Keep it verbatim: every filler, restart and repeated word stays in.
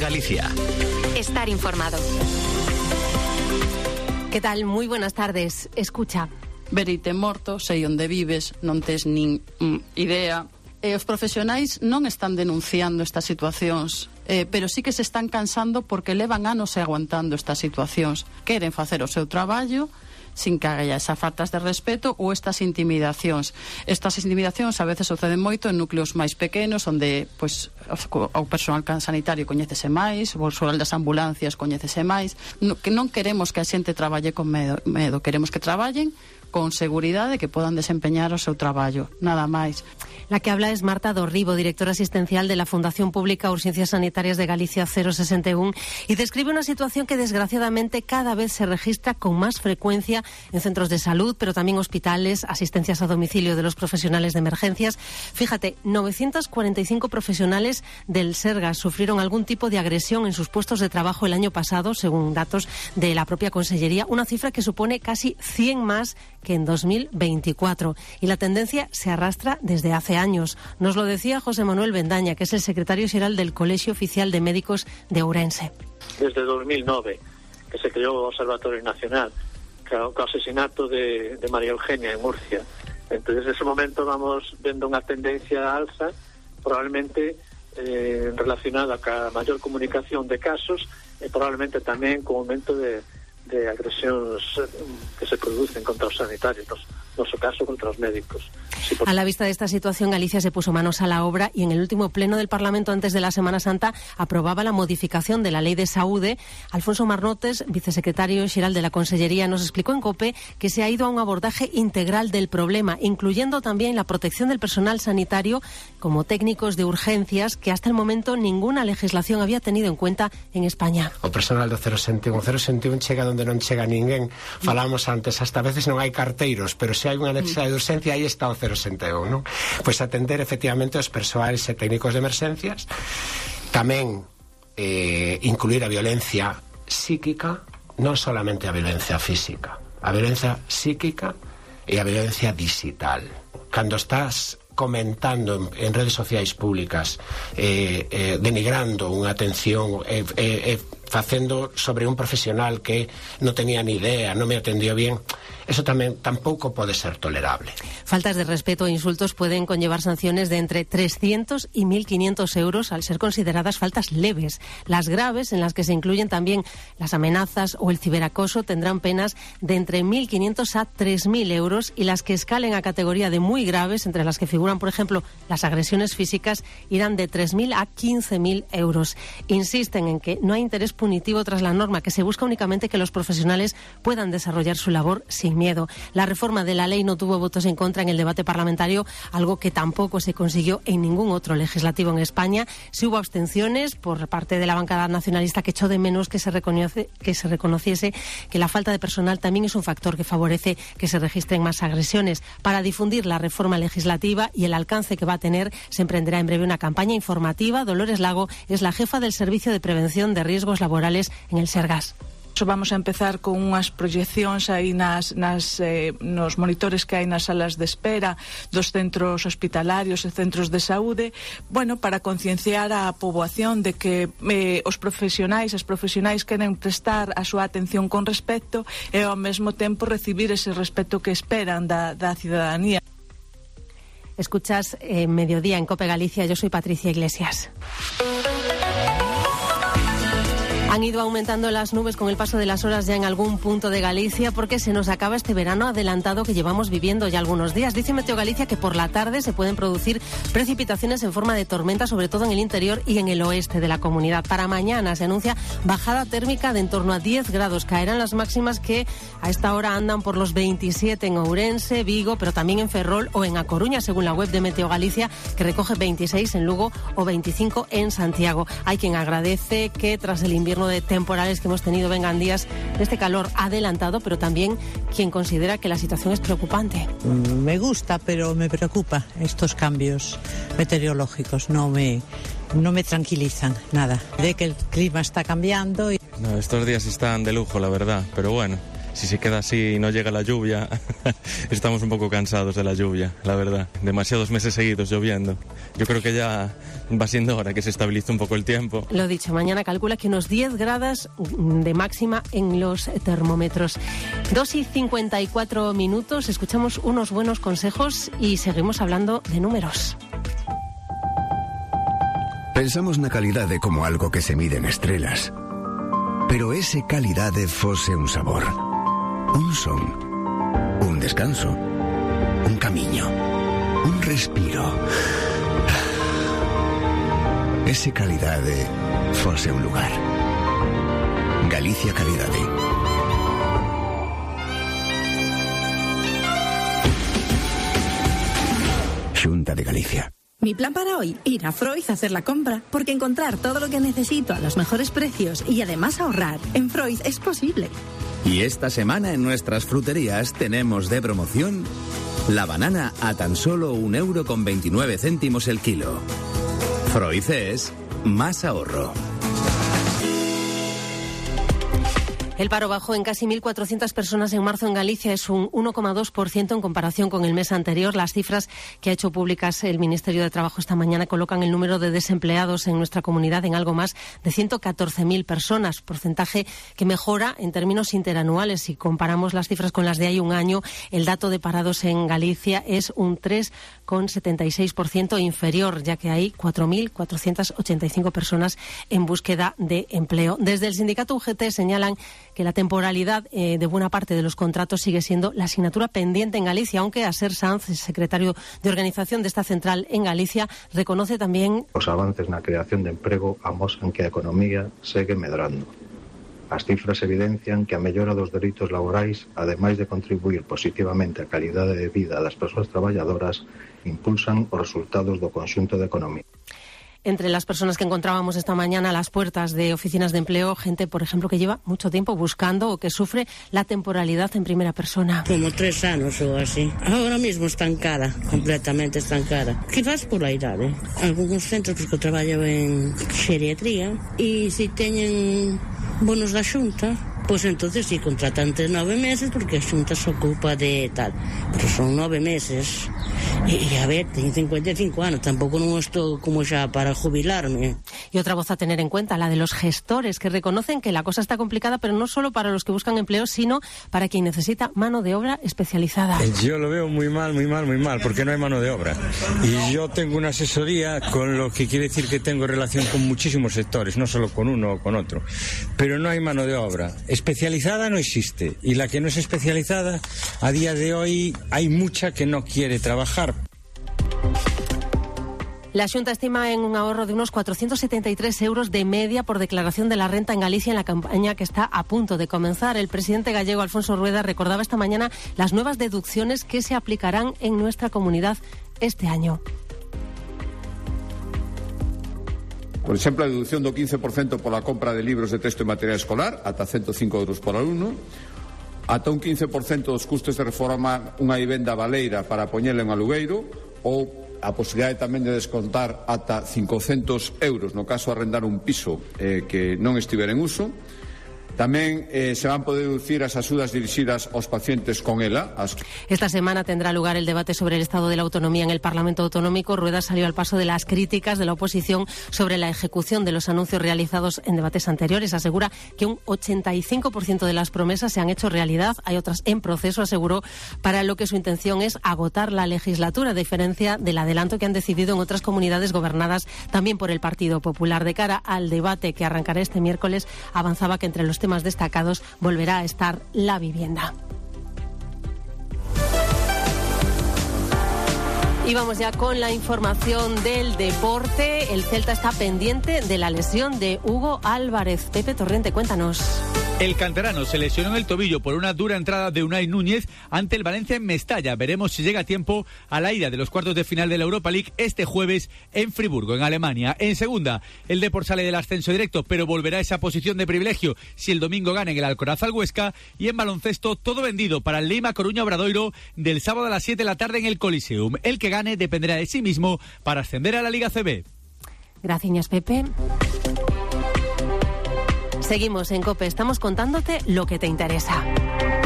Galicia. Estar informado. ¿Qué tal? Muy buenas tardes. Escucha. Verite morto, sei onde vives, non tes nin mm, idea. E os profesionais non están denunciando estas situacións, eh, pero sí que se están cansando porque levan anos aguantando estas situacións. Queren facer o seu traballo sin que haya esas faltas de respeto ou estas intimidacións. Estas intimidacións a veces suceden moito en núcleos máis pequenos, onde pois, o personal sanitario coñécese máis, o persoal das ambulancias coñécese máis. No, que non queremos que a xente traballe con medo, medo. Queremos que traballen con seguridade, que podan desempeñar o seu traballo, nada máis. La que habla es Marta Dorribo, directora asistencial de la Fundación Pública Urgencias Sanitarias de Galicia cero sesenta y uno, y describe una situación que desgraciadamente cada vez se registra con más frecuencia en centros de salud, pero también hospitales, asistencias a domicilio de los profesionales de emergencias. Fíjate, novecientos cuarenta y cinco profesionales del Sergas sufrieron algún tipo de agresión en sus puestos de trabajo el año pasado, según datos de la propia Consellería, una cifra que supone casi cien más que en dos mil veinticuatro. Y la tendencia se arrastra desde hace años. Nos lo decía José Manuel Bendaña, que es el secretario xeral del Colegio Oficial de Médicos de Ourense. Desde dos mil nove, que se creou o Observatorio Nacional, co asesinato de, de María Eugenia en Murcia. Entonces, en ese momento vamos vendo unha tendencia alza, probablemente eh, relacionada ca maior comunicación de casos e probablemente tamén co aumento de de agresións que se producen contra os sanitarios, no su caso contra os médicos. Sí, por... A la vista de esta situación, Galicia se puso manos a la obra y en el último pleno del Parlamento antes de la Semana Santa aprobaba la modificación de la Ley de Saúde. Alfonso Marnotes, vicesecretario xeral de la Consellería, nos explicó en COPE que se ha ido a un abordaje integral del problema, incluyendo también la protección del personal sanitario como técnicos de urgencias, que hasta el momento ninguna legislación había tenido en cuenta en España. O personal do cero sesenta e un, o cero sesenta e un chega onde non chega ninguén. Falamos antes, hasta a veces non hai carteiros, pero se hai unha necesidade de urgencia, aí está o cero sesenta e un, non? Pois atender efectivamente os persoais e técnicos de emerxencias, tamén eh, incluir a violencia psíquica, non solamente a violencia física, a violencia psíquica e a violencia digital. Cando estás comentando en, en redes sociais públicas, eh, eh, denigrando unha atención, eh, eh, eh, facendo sobre un profesional que non tenía ni idea, non me atendió bien, eso tamén tampouco pode ser tolerable. Faltas de respeto e insultos pueden conllevar sanciones de entre trescientos y mil quinientos euros al ser consideradas faltas leves. Las graves, en las que se incluyen también las amenazas o el ciberacoso, tendrán penas de entre mil quinientos a tres mil euros, y las que escalen a categoría de muy graves, entre las que figuran, por ejemplo, las agresiones físicas, irán de tres mil a quince mil euros. Insisten en que no hay interés punitivo tras la norma, que se busca únicamente que los profesionales puedan desarrollar su labor sin miedo. La reforma de la ley no tuvo votos en contra en el debate parlamentario, algo que tampoco se consiguió en ningún otro legislativo en España. Sí hubo abstenciones por parte de la bancada nacionalista, que echó de menos que se, reconoce, que se reconociese que la falta de personal también es un factor que favorece que se registren más agresiones. Para difundir la reforma legislativa y el alcance que va a tener, se emprenderá en breve una campaña informativa. Dolores Lago es la jefa del Servicio de Prevención de Riesgos Laborales en el Sergas. Vamos a empezar con unhas proyeccións aí nas, nas, eh, nos monitores que hai nas salas de espera dos centros hospitalarios e centros de saúde, bueno, para concienciar a poboación de que eh, os profesionais, as profesionais queren prestar a súa atención con respecto e ao mesmo tempo recibir ese respeto que esperan da, da cidadanía. Escuchas eh, Mediodía en COPE Galicia. Yo soy Patricia Iglesias. Han ido aumentando las nubes con el paso de las horas ya en algún punto de Galicia, porque se nos acaba este verano adelantado que llevamos viviendo ya algunos días. Dice Meteo Galicia que por la tarde se pueden producir precipitaciones en forma de tormenta, sobre todo en el interior y en el oeste de la comunidad. Para mañana se anuncia bajada térmica de en torno a diez grados. Caerán las máximas que a esta hora andan por los veintisiete en Ourense, Vigo, pero también en Ferrol o en A Coruña, según la web de Meteo Galicia, que recoge veintiséis en Lugo o veinticinco en Santiago. Hay quien agradece que tras el invierno de temporales que hemos tenido vengan días de este calor adelantado, pero también quien considera que la situación es preocupante. Me gusta, pero me preocupa estos cambios meteorológicos. No me, no me tranquilizan nada. De que el clima está cambiando. Y... No, estos días están de lujo, la verdad, pero bueno, si se queda así y no llega la lluvia, estamos un poco cansados de la lluvia, la verdad. Demasiados meses seguidos lloviendo. Yo creo que ya va siendo hora que se estabilice un poco el tiempo. Lo dicho, mañana calcula que unos diez grados de máxima en los termómetros. dos y cincuenta y cuatro minutos, escuchamos unos buenos consejos y seguimos hablando de números. Pensamos na calidade como algo que se mide en estrelas. Pero ese calidade fose un sabor, un son, un descanso, un camiño, un respiro. Ese calidade fose un lugar. Galicia Calidade. Xunta de Galicia. Mi plan para hoy, ir a Freud a hacer la compra, porque encontrar todo lo que necesito a los mejores precios y además ahorrar en Freud es posible. Y esta semana en nuestras fruterías tenemos de promoción la banana a tan solo un euro con veintinueve céntimos el kilo. Freud es más ahorro. El paro bajó en casi mil cuatrocientas personas en marzo en Galicia, es un uno coma dos por ciento en comparación con el mes anterior. Las cifras que ha hecho públicas el Ministerio de Trabajo esta mañana colocan el número de desempleados en nuestra comunidad en algo más de ciento catorce mil personas, porcentaje que mejora en términos interanuales. Si comparamos las cifras con las de hace un año, el dato de parados en Galicia es un tres coma setenta y seis por ciento inferior, ya que hay cuatro mil cuatrocientas ochenta y cinco personas en búsqueda de empleo. Desde el sindicato U G T señalan que la temporalidad eh, de buena parte de los contratos sigue siendo la asignatura pendiente en Galicia, aunque Aser Sanz, secretario de organización de esta central en Galicia, reconoce tamén os avances na creación de emprego amosan que a economía segue medrando. As cifras evidencian que a mellora dos dereitos laborais, ademais de contribuir positivamente á calidade de vida das persoas traballadoras, impulsan os resultados do conxunto da economía. Entre las personas que encontrábamos esta mañana a las puertas de oficinas de empleo, gente, por ejemplo, que lleva mucho tiempo buscando o que sufre la temporalidad en primera persona. Como tres anos ou así. Ahora mismo estancada, completamente estancada. Quizás por a idade. Algunos centros, porque eu traballo en xeriatría, e se teñen bonos da xunta, pois entonces si contratan entre nove meses porque a xunta se ocupa de tal. Pero son nove meses. E, e a ver, teño cincuenta e cinco anos, tampouco non estou como xa para jubilarme. Y otra voz a tener en cuenta, la de los gestores, que reconocen que la cosa está complicada, pero no solo para los que buscan empleo, sino para quien necesita mano de obra especializada. Yo lo veo muy mal, muy mal, muy mal, porque no hay mano de obra. Y yo tengo una asesoría, con lo que quiere decir que tengo relación con muchísimos sectores, no solo con uno o con otro. Pero no hay mano de obra. Especializada no existe. Y la que no es especializada, a día de hoy hay mucha que no quiere trabajar. La Xunta estima en un ahorro de unos cuatrocientos setenta y tres euros de media por declaración de la renta en Galicia en la campaña que está a punto de comenzar. El presidente gallego Alfonso Rueda recordaba esta mañana las nuevas deducciones que se aplicarán en nuestra comunidad este año. Por exemplo, a deducción do quince por cento pola compra de libros de texto e material escolar, ata ciento cinco euros por alumno, ata un quince por cento dos custos de reformar unha vivenda baleira para poñela en alugueiro, ou a posibilidade tamén de descontar ata cincocentos euros no caso de arrendar un piso eh, que non estivera en uso. Tamén eh, se van poder deducir as axudas dirixidas aos pacientes con ela. As... Esta semana tendrá lugar el debate sobre el estado de la autonomía en el Parlamento Autonómico. Rueda salió al paso de las críticas de la oposición sobre la ejecución de los anuncios realizados en debates anteriores. Asegura que un ochenta y cinco por ciento de las promesas se han hecho realidad. Hay otras en proceso, aseguró, para lo que su intención es agotar la legislatura, a diferencia del adelanto que han decidido en otras comunidades gobernadas también por el Partido Popular. De cara al debate que arrancará este miércoles, avanzaba que entre los temas más destacados volverá a estar la vivienda. Y vamos ya con la información del deporte. El Celta está pendiente de la lesión de Hugo Álvarez. Pepe Torrente, cuéntanos. El canterano se lesionó en el tobillo por una dura entrada de Unai Núñez ante el Valencia en Mestalla. Veremos si llega a tiempo a la ida de los cuartos de final de la Europa League este jueves en Friburgo, en Alemania. En segunda, el Depor sale del ascenso directo, pero volverá a esa posición de privilegio si el domingo gana en el Alcoraz al Huesca. Y en baloncesto, todo vendido para el Lima Coruña Obradoiro del sábado a las siete de la tarde en el Coliseum. El que gane dependerá de sí mismo para ascender a la Liga C B. Gracias, Pepe. Seguimos en COPE, estamos contándote lo que te interesa.